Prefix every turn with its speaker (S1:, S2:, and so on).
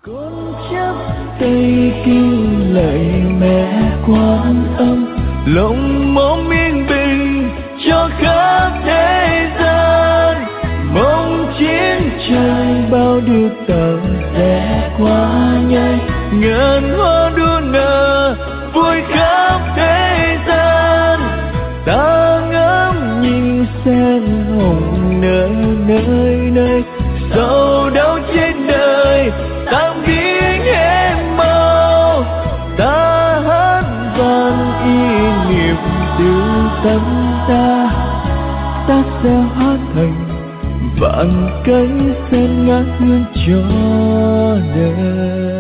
S1: Con chắp tay kinh lạy mẹ Quan Âm, lòng mong yên bình cho khắp thế gian. Mong chiến tranh bao được tận sẽ qua nhanh, ngàn hoa đua nở vui khắp thế gian. Ta ngắm nhìn sen hồng nở nơi nơi, sầu đau trên đời tạm biến hết mau. Ta hát vang y niệm từ tâm ta, ta sẽ hóa thành vạn cánh sen ngát hương cho đời.